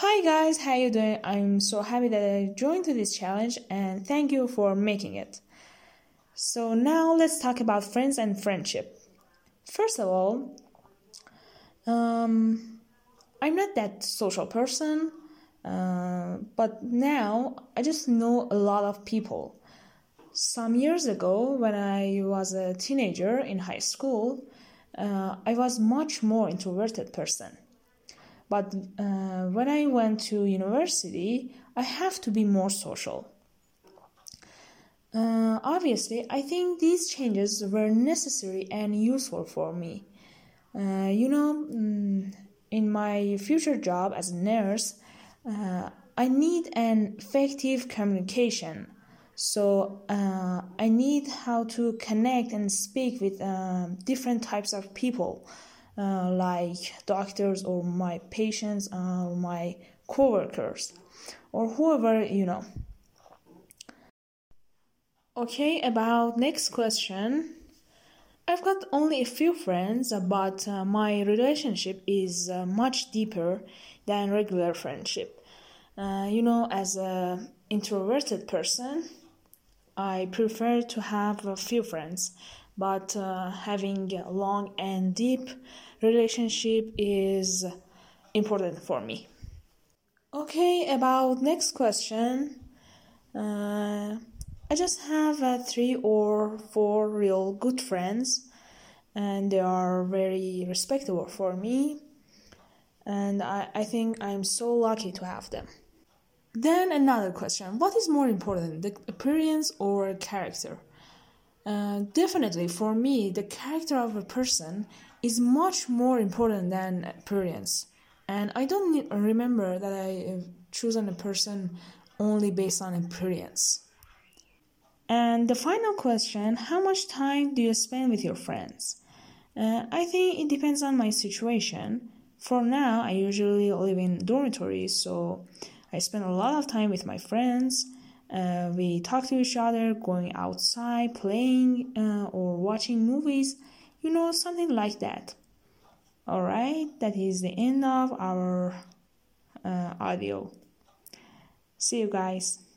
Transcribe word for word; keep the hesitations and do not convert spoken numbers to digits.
Hi guys, how you doing? I'm so happy that I joined to this challenge and thank you for making it. So now let's talk about friends and friendship. First of all, um, I'm not that social person, uh, but now I just know a lot of people. Some years ago, when I was a teenager in high school, uh, I was much more introverted person. But uh, when I went to university, I have to be more social. Uh, obviously, I think these changes were necessary and useful for me. Uh, you know, mm, in my future job as a nurse, uh, I need an effective communication. So uh, I need how to connect and speak with uh, different types of people, uh, like doctors or my patients uh, or my coworkers or whoever you know. Okay, about next question. I've got only a few friends, but uh, my relationship is uh, much deeper than regular friendship. Uh, you know, as a introverted person, I prefer to have a few friends, but uh, having a long and deep relationship is important for me. Okay, about next question. Uh, I just have uh, three or four real good friends, and they are very respectable for me, and I, I think I'm so lucky to have them. Then another question: what is more important, the appearance or character? Uh, definitely, for me, the character of a person is much more important than appearance. And I don't need, remember that I uh, chosen a person only based on appearance. And the final question: how much time do you spend with your friends? Uh, I think it depends on my situation. For now, I usually live in dormitories, so I spend a lot of time with my friends. Uh, we talk to each other, going outside, playing, uh, or watching movies, you know, something like that. Alright, that is the end of our uh, audio. See you guys.